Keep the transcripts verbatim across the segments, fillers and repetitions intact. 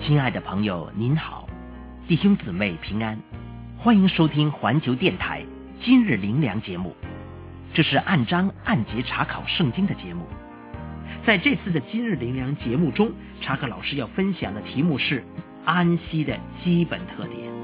亲爱的朋友您好，弟兄姊妹平安，欢迎收听环球电台今日灵粮节目。这是按章按节查考圣经的节目。在这次的今日灵粮节目中，查克老师要分享的题目是安息的基本特点。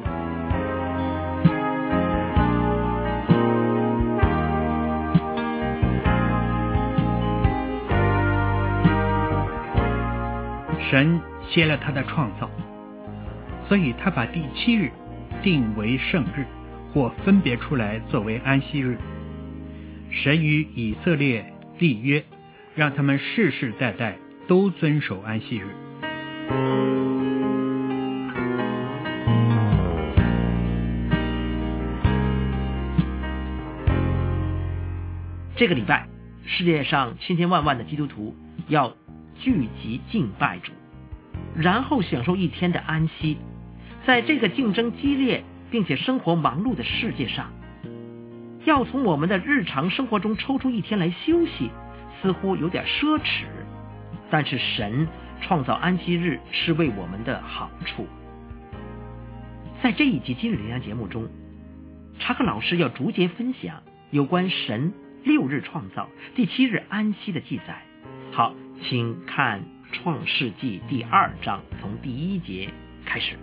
神歇了他的创造，所以他把第七日定为圣日，或分别出来作为安息日。神与以色列立约，让他们世世代代都遵守安息日。 这个礼拜，世界上千千万万的基督徒要聚集敬拜主，然后享受一天的安息。在这个竞争激烈并且生活忙碌的世界上，要从我们的日常生活中抽出一天来休息，似乎有点奢侈。但是神创造安息日是为我们的好处。在这一集今日灵粮节目中，查克老师要逐节分享有关神六日创造、第七日安息的记载。好，请看创世纪第二章，从第一节开始。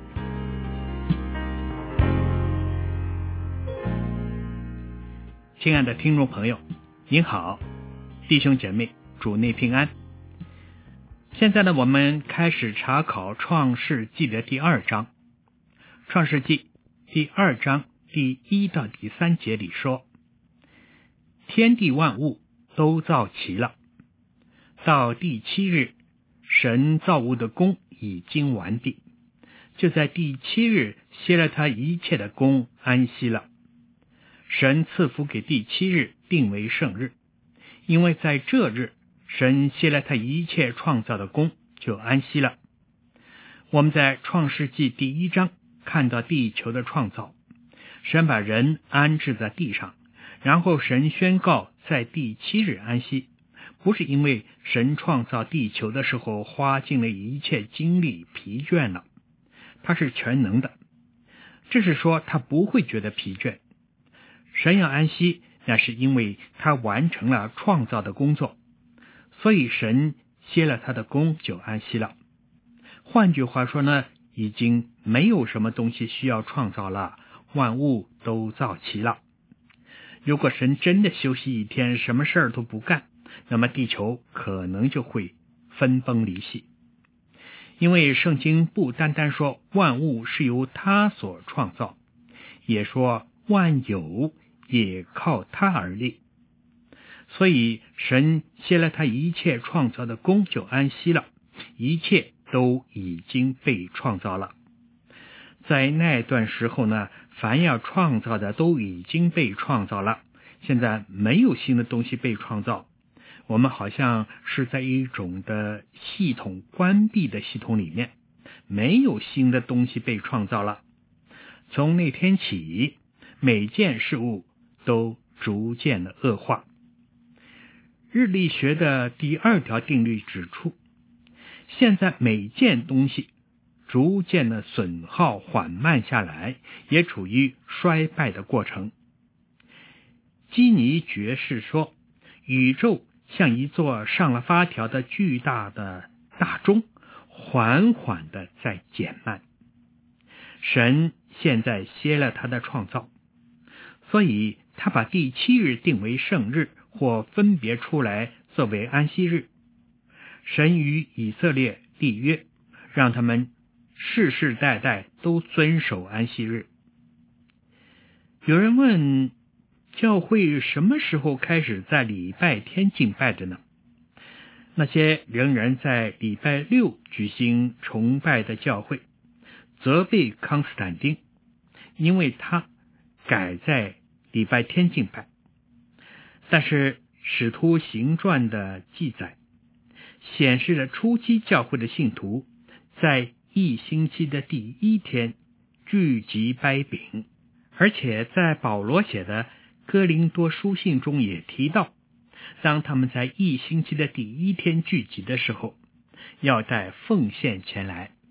亲爱的听众朋友，您好，弟兄姐妹，主内平安。现在呢，我们开始查考创世纪的第二章。创世纪第二章第一到第三节里说，天地万物都造齐了，到第七日，神造物的工已经完毕，就在第七日歇了他一切的工，安息了。神赐福给第七日定为圣日，因为在这日神歇了他一切创造的工，就安息了。我们在创世纪第一章看到地球的创造，神把人安置在地上，然后神宣告在第七日安息，不是因为神创造地球的时候花尽了一切精力疲倦了，他是全能的，这是说他不会觉得疲倦。神要安息，那是因为他完成了创造的工作，所以神歇了他的工就安息了。换句话说呢，已经没有什么东西需要创造了，万物都造齐了。如果神真的休息一天，什么事儿都不干，那么地球可能就会分崩离析。因为圣经不单单说万物是由他所创造，也说万有也靠他而立，所以神歇了他一切创造的工就安息了，一切都已经被创造了。在那段时候呢，凡要创造的都已经被创造了，现在没有新的东西被创造。我们好像是在一种的系统关闭的系统里面，没有新的东西被创造了。从那天起，每件事物都逐渐的恶化。日力学的第二条定律指出，现在每件东西逐渐的损耗缓慢下来，也处于衰败的过程。基尼爵士说，宇宙像一座上了发条的巨大的大钟，缓缓的在减慢。神现在歇了他的创造，所以他把第七日定为圣日，或分别出来作为安息日。神与以色列立约，让他们世世代代都遵守安息日。有人问，教会什么时候开始在礼拜天敬拜的呢？那些仍然在礼拜六举行崇拜的教会责备康斯坦丁，因为他改在礼拜天敬拜。但是使徒行传的记载显示了初期教会的信徒在一星期的第一天聚集掰饼，而且在保罗写的哥林多书信中也提到，当他们在一星期的第一天聚集的时候，要带奉献前来，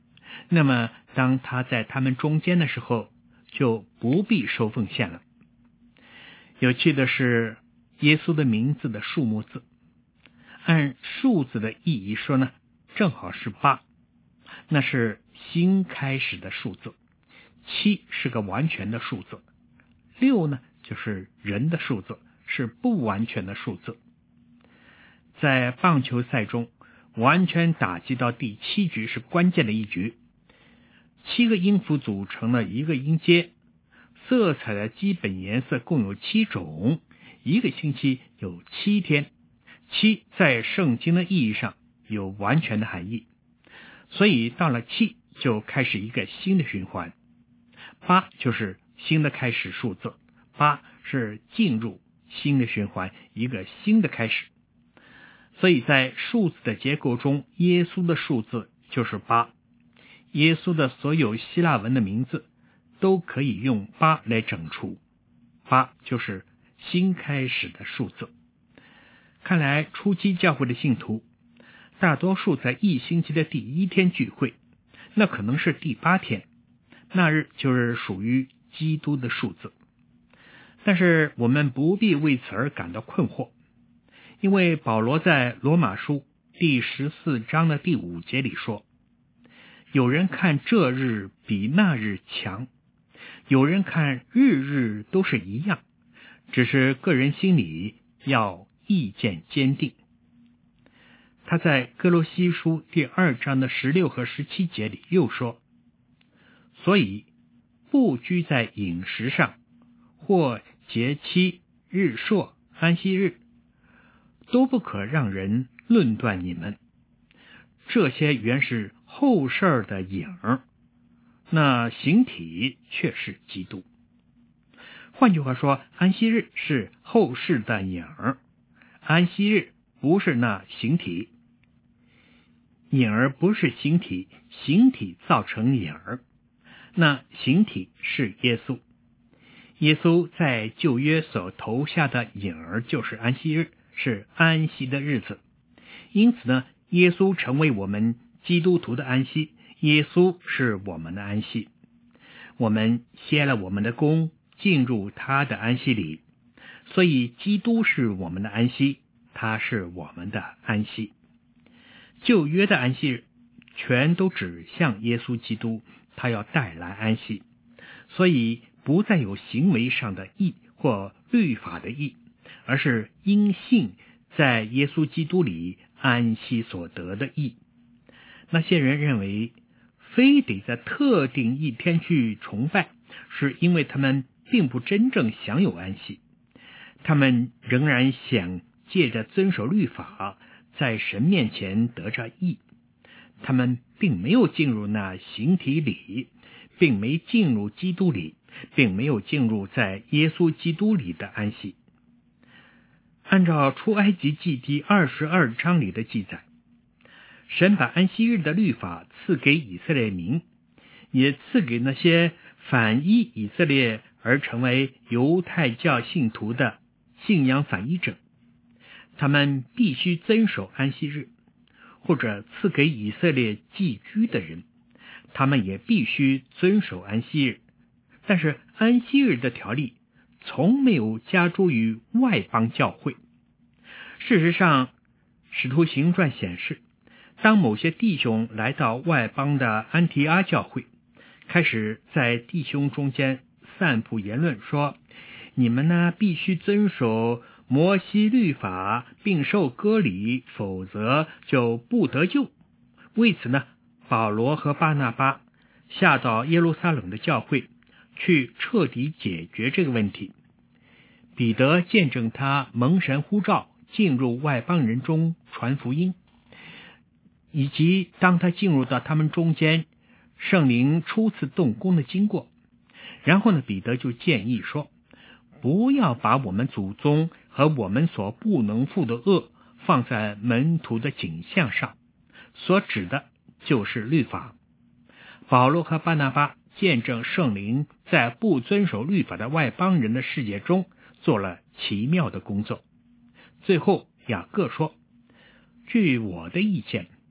那么当他在他们中间的时候，就不必收奉献了。有趣的是，耶稣的名字的数目字，按数字的意义说呢，正好是八，那是新开始的数字。七是个完全的数字，六呢就是人的数字，是不完全的数字。在棒球赛中，完全打击到第七局是关键的一局。七个音符组成了一个音阶，色彩的基本颜色共有七种，一个星期有七天。七在圣经的意义上有完全的含义，所以到了七就开始一个新的循环。八就是新的开始数字，八是进入新的循环，一个新的开始。所以在数字的结构中，耶稣的数字就是八。耶稣的所有希腊文的名字都可以用八来整除，八就是新开始的数字。看来初期教会的信徒大多数在一星期的第一天聚会，那可能是第八天，那日就是属于基督的数字。但是我们不必为此而感到困惑，因为保罗在罗马书第十四章的第五节里说，有人看这日比那日强，有人看日日都是一样，只是个人心里要意见坚定。他在哥罗西书第二章的十六和十七节里又说，所以不拘在饮食上，或节期、日朔、安息日，都不可让人论断你们。这些原是后事的影，那形体却是基督。换句话说，安息日是后事的影，安息日不是那形体。影儿不是形体，形体造成影儿，那形体是耶稣。耶稣在旧约所投下的影儿就是安息日，是安息的日子。因此呢，耶稣成为我们基督徒的安息，耶稣是我们的安息。我们歇了我们的工，进入他的安息里，所以基督是我们的安息，他是我们的安息。旧约的安息日全都指向耶稣基督，他要带来安息，所以不再有行为上的义或律法的义，而是因信在耶稣基督里安息所得的义。那些人认为非得在特定一天去崇拜，是因为他们并不真正享有安息，他们仍然想借着遵守律法在神面前得着义，他们并没有进入那形体里，并没进入基督里，并没有进入在耶稣基督里的安息。按照出埃及记第二十二章里的记载，神把安息日的律法赐给以色列民，也赐给那些反依以色列而成为犹太教信徒的信仰反依者。他们必须遵守安息日，或者赐给以色列寄居的人，他们也必须遵守安息日。但是安息日的条例从没有加诸于外邦教会。事实上，使徒行传显示，当某些弟兄来到外邦的安提阿教会，开始在弟兄中间散布言论说，你们呢必须遵守摩西律法并受割礼，否则就不得救。为此呢，保罗和巴拿巴下到耶路撒冷的教会，去彻底解决这个问题。彼得见证他蒙神呼召进入外邦人中传福音，以及当他进入到他们中间，圣灵初次动工的经过。然后呢，彼得就建议说，不要把我们祖宗和我们所不能负的恶放在门徒的景象上，所指的就是律法。保罗和巴拿巴见证圣灵在不遵守律法的外邦人的世界中做了奇妙的工作。最后雅各说，据我的意见，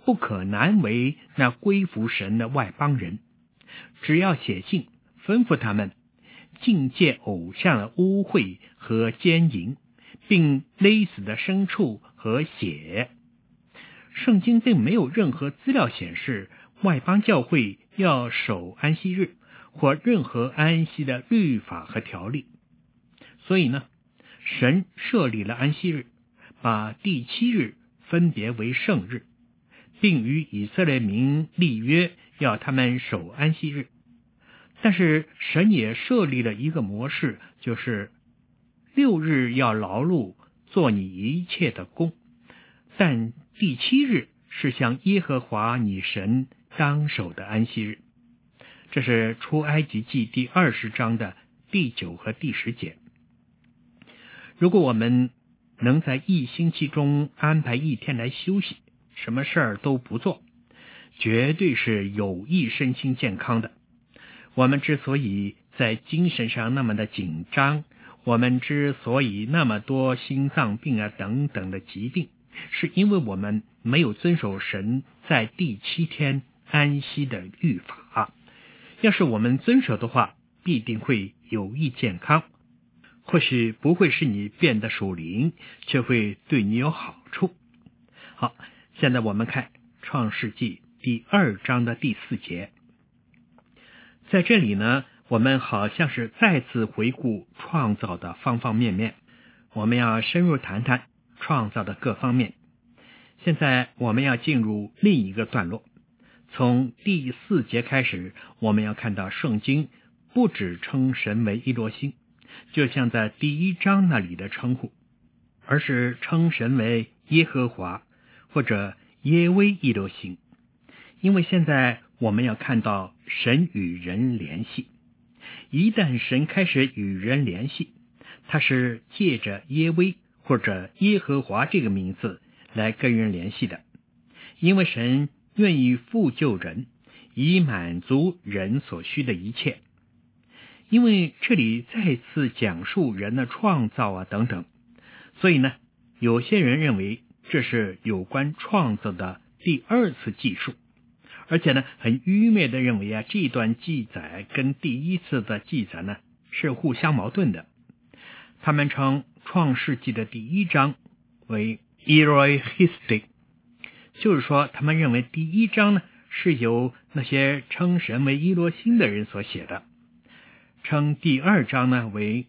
不可难为那归服神的外邦人，只要写信吩咐他们禁戒偶像的污秽和奸淫，并勒死的牲畜和血。圣经并没有任何资料显示外邦教会要守安息日或任何安息的律法和条例。所以呢，神设立了安息日，把第七日分别为圣日，并与以色列民立约，要他们守安息日。但是神也设立了一个模式，就是六日要劳碌，做你一切的工，但第七日是向耶和华你神当守的安息日。这是出埃及记第二十章的第九和第十节。如果我们能在一星期中安排一天来休息，什么事儿都不做，绝对是有益身心健康的。我们之所以在精神上那么的紧张，我们之所以那么多心脏病啊等等的疾病，是因为我们没有遵守神在第七天安息的律法。要是我们遵守的话，必定会有益健康，或许不会使你变得属灵，却会对你有好处。好，现在我们看创世纪第二章的第四节。在这里呢，我们好像是再次回顾创造的方方面面，我们要深入谈谈创造的各方面。现在我们要进入另一个段落，从第四节开始，我们要看到圣经不只称神为伊洛星，就像在第一章那里的称呼，而是称神为耶和华或者耶威伊洛星。因为现在我们要看到神与人联系，一旦神开始与人联系，他是借着耶威或者耶和华这个名字来跟人联系的。因为神愿意复救人，以满足人所需的一切。因为这里再次讲述人的创造啊等等，所以呢，有些人认为这是有关创造的第二次记述，而且呢，很愚昧的认为啊，这段记载跟第一次的记载呢是互相矛盾的。他们称创世纪的第一章为 Eloi History， 就是说他们认为第一章呢是由那些称神为伊洛星的人所写的，称第二章呢为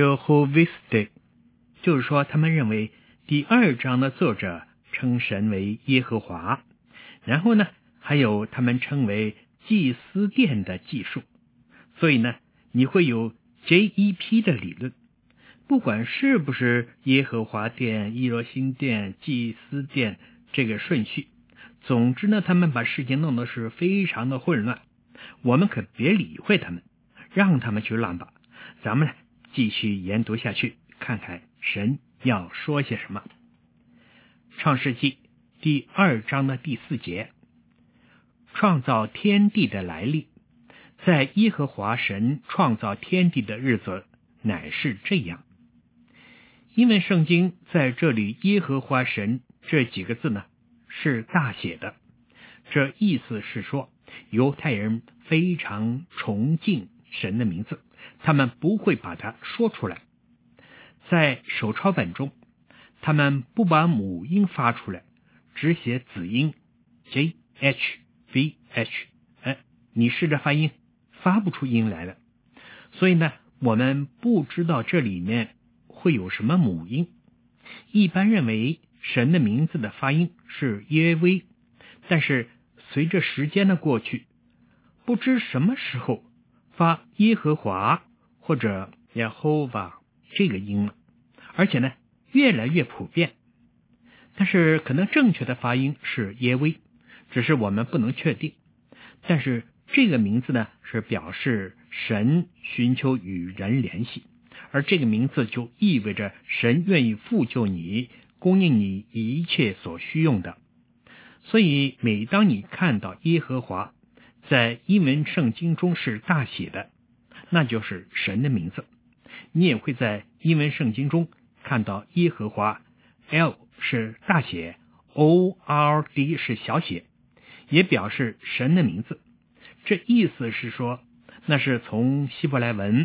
Jehovah， 就是说他们认为第二章的作者称神为耶和华，然后呢还有他们称为祭司殿的记述。所以呢，你会有 J E P 的理论，不管是不是耶和华殿、伊洛星殿、祭司殿这个顺序，总之呢，他们把事情弄得是非常的混乱。我们可别理会他们，让他们去乱吧。咱们呢，继续研读下去，看看神要说些什么。创世纪第二章的第四节，创造天地的来历。在耶和华神创造天地的日子，乃是这样。因为圣经在这里耶和华神这几个字呢是大写的，这意思是说犹太人非常崇敬神的名字，他们不会把它说出来。在手抄本中，他们不把母音发出来，只写子音 J H V H， 哎，你试着发音，发不出音来了。所以呢，我们不知道这里面会有什么母音。一般认为神的名字的发音是耶威，但是随着时间的过去，不知什么时候发耶和华或者 Yehovah 这个音了，而且呢越来越普遍。但是可能正确的发音是耶威，只是我们不能确定。但是这个名字呢是表示神寻求与人联系，而这个名字就意味着神愿意复救你，供应你一切所需用的。所以每当你看到耶和华在英文圣经中是大写的，那就是神的名字。你也会在英文圣经中看到耶和华 L 是大写 O R D 是小写，也表示神的名字。这意思是说，那是从希伯来文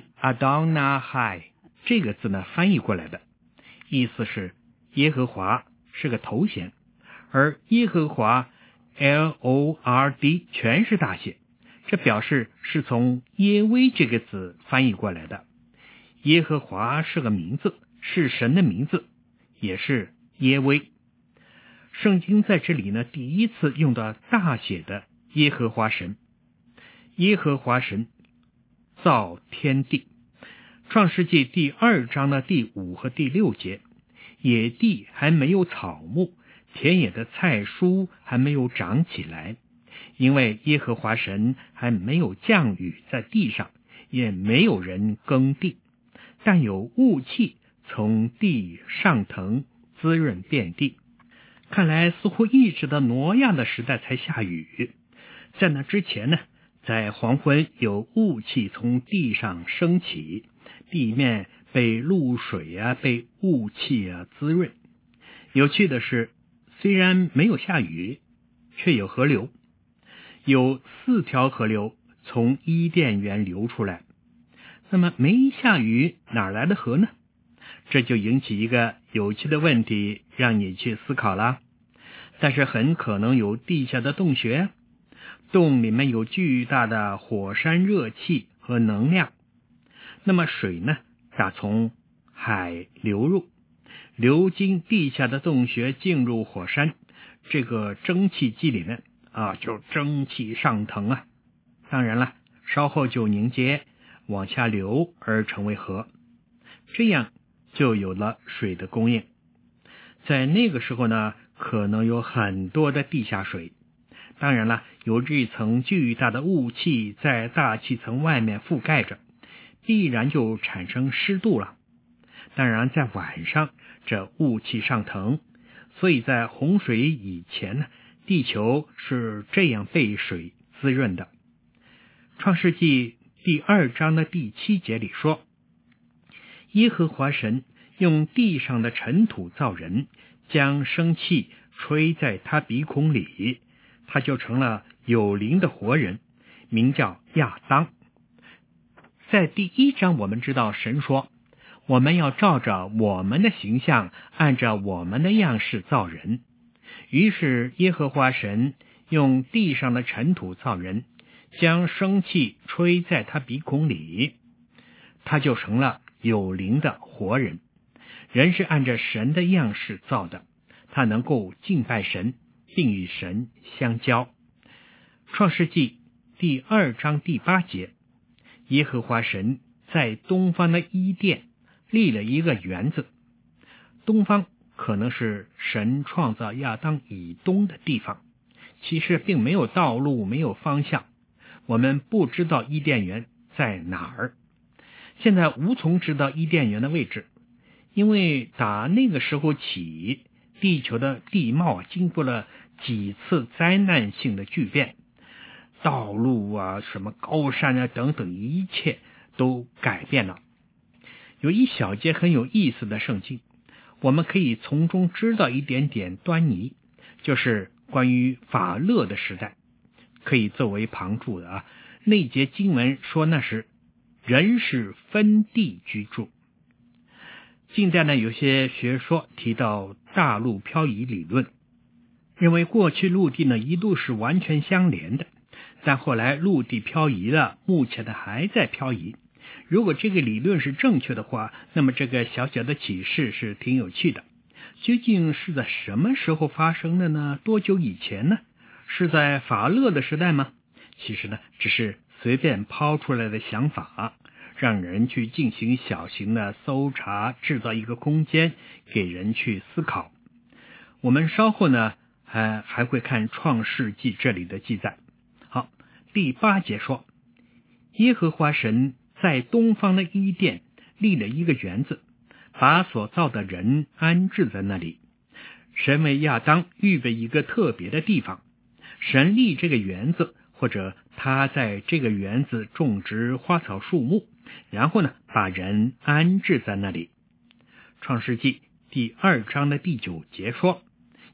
Adonai 这个字呢翻译过来的，意思是耶和华是个头衔，而耶和华 L O R D 全是大写，这表示是从耶威这个字翻译过来的。耶和华是个名字，是神的名字，也是耶威。圣经在这里呢，第一次用到大写的耶和华神。耶和华神造天地。创世纪第二章的第五和第六节，野地还没有草木，田野的菜蔬还没有长起来，因为耶和华神还没有降雨在地上，也没有人耕地，但有雾气从地上腾，滋润遍地。看来似乎一直到挪亚的时代才下雨，在那之前呢，在黄昏有雾气从地上升起，地面被露水啊，被雾气啊滋润。有趣的是，虽然没有下雨，却有河流，有四条河流从伊甸园流出来。那么没下雨，哪来的河呢？这就引起一个有趣的问题，让你去思考啦。但是很可能有地下的洞穴，洞里面有巨大的火山热气和能量。那么水呢，打从海流入，流经地下的洞穴进入火山，这个蒸汽机里面啊，就蒸汽上腾啊。当然了，稍后就凝结往下流而成为河，这样就有了水的供应。在那个时候呢，可能有很多的地下水。当然了，有这层巨大的雾气在大气层外面覆盖着，必然就产生湿度了。当然在晚上这雾气上腾，所以在洪水以前呢，地球是这样被水滋润的。创世纪第二章的第七节里说，耶和华神用地上的尘土造人，将生气吹在他鼻孔里，他就成了有灵的活人，名叫亚当。在第一章我们知道神说，我们要照着我们的形象，按照我们的样式造人。于是耶和华神用地上的尘土造人，将生气吹在他鼻孔里，他就成了有灵的活人。人是按着神的样式造的，他能够敬拜神，并与神相交。创世纪第二章第八节，耶和华神在东方的伊甸立了一个园子。东方可能是神创造亚当以东的地方，其实并没有道路，没有方向，我们不知道伊甸园在哪儿。现在无从知道伊甸园的位置，因为打那个时候起，地球的地貌经过了几次灾难性的巨变，道路啊，什么高山啊等等，一切都改变了。有一小节很有意思的圣经，我们可以从中知道一点点端倪，就是关于法勒的时代，可以作为旁注的啊。那节经文说那时人是分地居住。近代呢，有些学说提到大陆漂移理论，认为过去陆地呢一度是完全相连的，但后来陆地漂移了，目前呢还在漂移。如果这个理论是正确的话，那么这个小小的启示是挺有趣的。究竟是在什么时候发生的呢？多久以前呢？是在法勒的时代吗？其实呢，只是随便抛出来的想法，让人去进行小型的搜查，制造一个空间给人去思考。我们稍后呢还还会看创世纪这里的记载。好，第八节说，耶和华神在东方的伊甸立了一个园子，把所造的人安置在那里。神为亚当预备一个特别的地方，神立这个园子，或者他在这个园子种植花草树木，然后呢把人安置在那里。创世纪第二章的第九节说，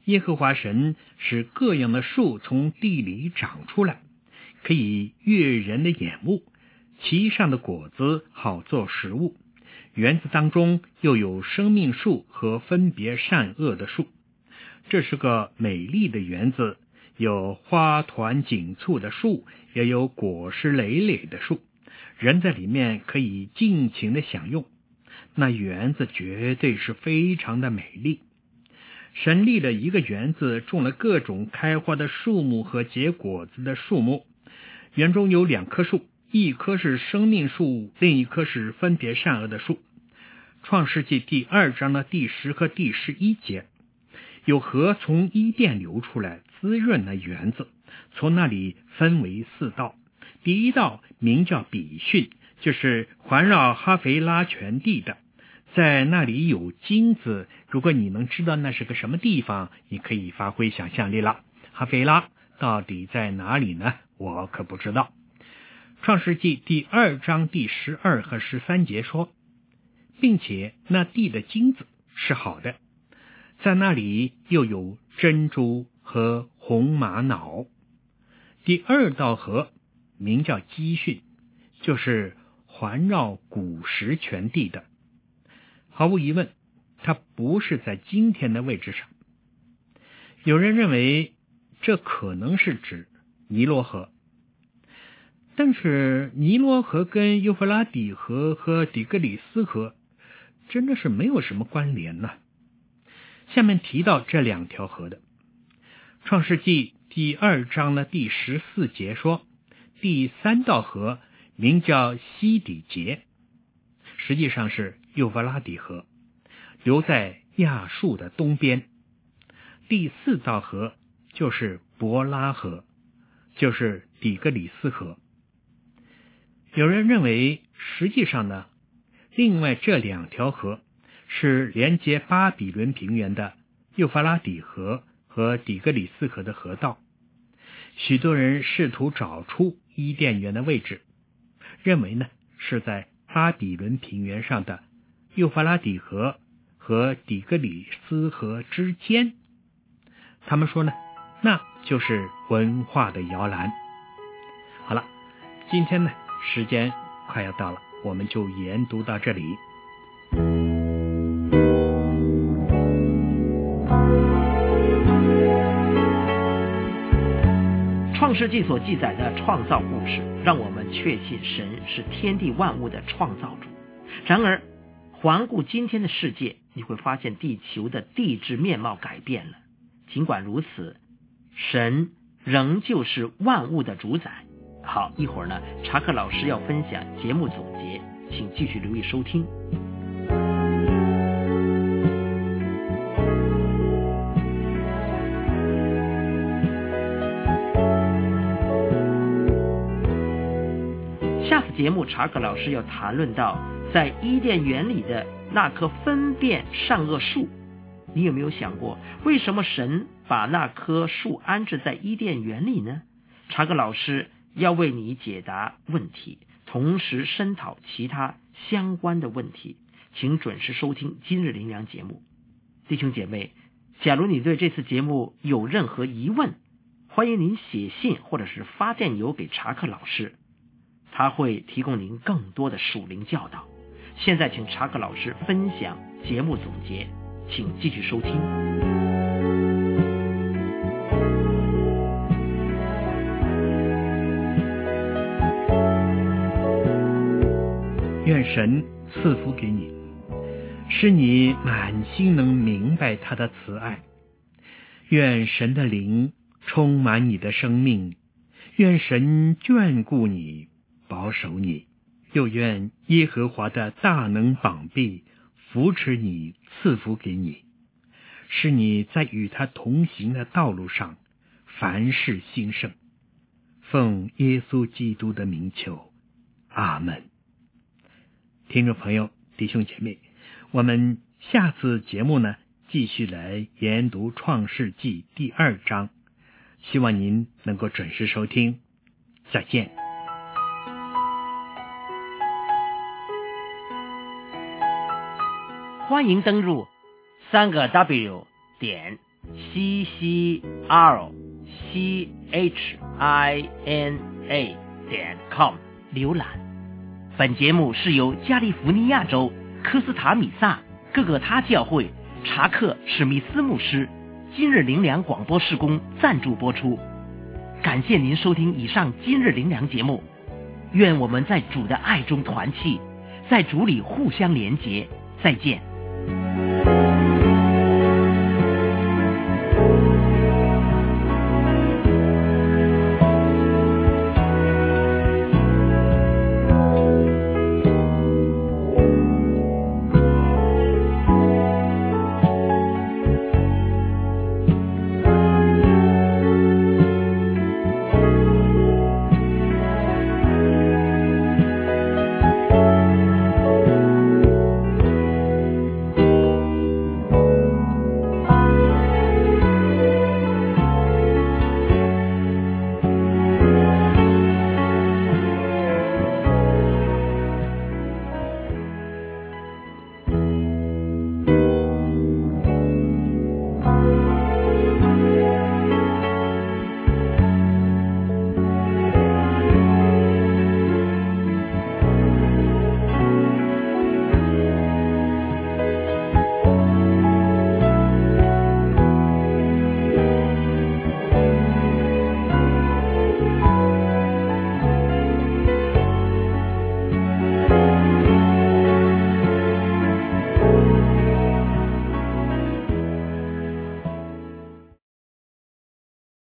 耶和华神使各样的树从地里长出来，可以悦人的眼目，其上的果子好做食物。园子当中又有生命树和分别善恶的树。这是个美丽的园子，有花团锦簇的树，也有果实累累的树，人在里面可以尽情的享用。那园子绝对是非常的美丽。神立了一个园子，种了各种开花的树木和结果子的树木。园中有两棵树，一棵是生命树，另一棵是分别善恶的树。创世纪第二章的第十和第十一节，有河从伊甸流出来，滋润了园子，从那里分为四道。第一道名叫比逊，就是环绕哈腓拉全地的，在那里有金子。如果你能知道那是个什么地方，你可以发挥想象力了。哈腓拉到底在哪里呢？我可不知道。创世纪第二章第十二和十三节说，并且那地的金子是好的，在那里又有珍珠和红玛瑙。第二道河名叫基训，就是环绕古实全地的。毫无疑问，它不是在今天的位置上。有人认为这可能是指尼罗河，但是尼罗河跟幼发拉底河和底格里斯河真的是没有什么关联呢。下面提到这两条河的，创世纪第二章的第十四节说，第三道河名叫西底结，实际上是幼发拉底河，流在亚述的东边。第四道河就是伯拉河，就是底格里斯河。有人认为实际上呢，另外这两条河是连接巴比伦平原的幼发拉底河和底格里斯河的河道。许多人试图找出伊甸园的位置，认为呢是在巴比伦平原上的幼发拉底河和底格里斯河之间。他们说呢，那就是文化的摇篮。好了，今天呢时间快要到了，我们就研读到这里。 创世纪所记载的创造故事，让我们确信神是天地万物的创造主。然而，环顾今天的世界，你会发现地球的地质面貌改变了。尽管如此，神仍旧是万物的主宰。好，一会儿呢，查克老师要分享节目总结，请继续留意收听。下次节目，查克老师要谈论到在伊甸园里的那棵分辨善恶树。你有没有想过，为什么神把那棵树安置在伊甸园里呢？查克老师要为你解答问题，同时深讨其他相关的问题，请准时收听今日灵粮节目。弟兄姐妹，假如你对这次节目有任何疑问，欢迎您写信或者是发电邮给查克老师，他会提供您更多的属灵教导。现在请查克老师分享节目总结，请继续收听。 愿神赐福给你，使你满心能明白他的慈爱。愿神的灵充满你的生命，愿神眷顾你，保守你，又愿耶和华的大能膀臂扶持你，赐福给你，使你在与他同行的道路上凡事兴盛。奉耶稣基督的名求，阿们。听众朋友，弟兄姐妹，我们下次节目呢，继续来研读创世纪第二章，希望您能够准时收听。再见。 欢迎登入三个 W 点 c c r c h i n a 点 com 浏览。本节目是由加利福尼亚州科斯塔米萨各个他教会查克史密斯牧师今日灵粮广播事工赞助播出。感谢您收听以上今日灵粮节目，愿我们在主的爱中团契，在主里互相连结。再见。